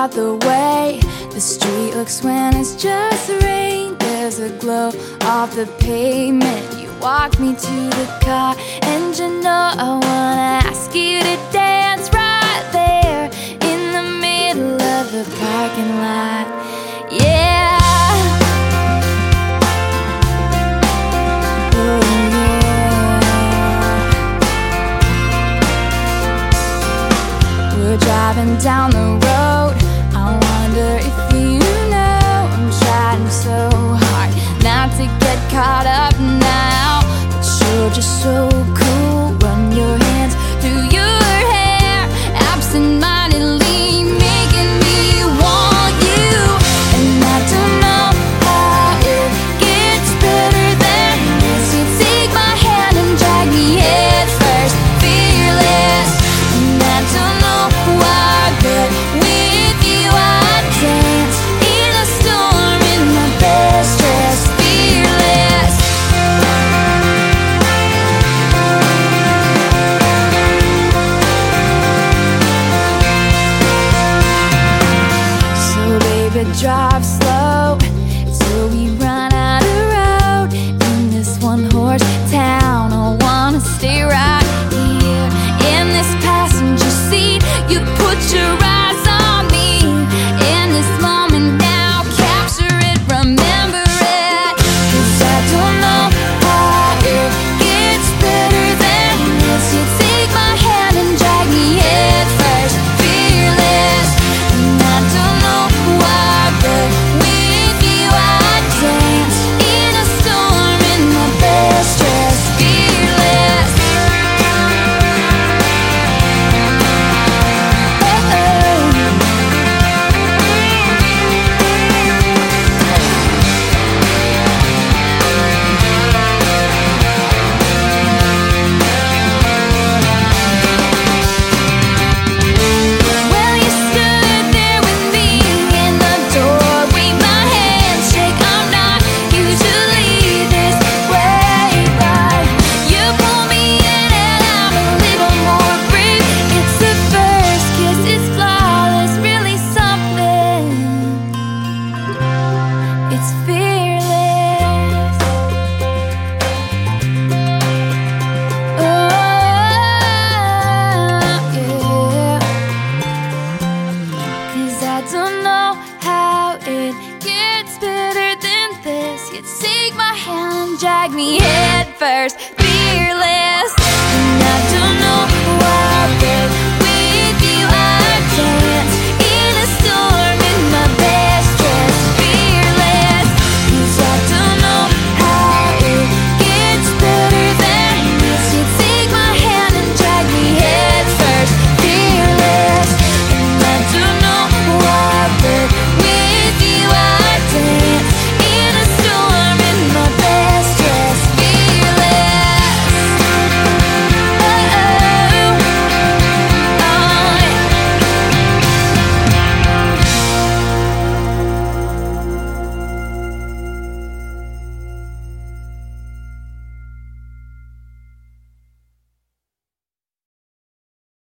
about the way the street looks when it's just rain. There's a glow off the pavement. You walk me to the car, and you know I wanna ask you to dance right there in the middle of the parking lot. Yeah. Driving down the road, I wonder if you know I'm trying so hard not to get caught up now, but you're just so cool.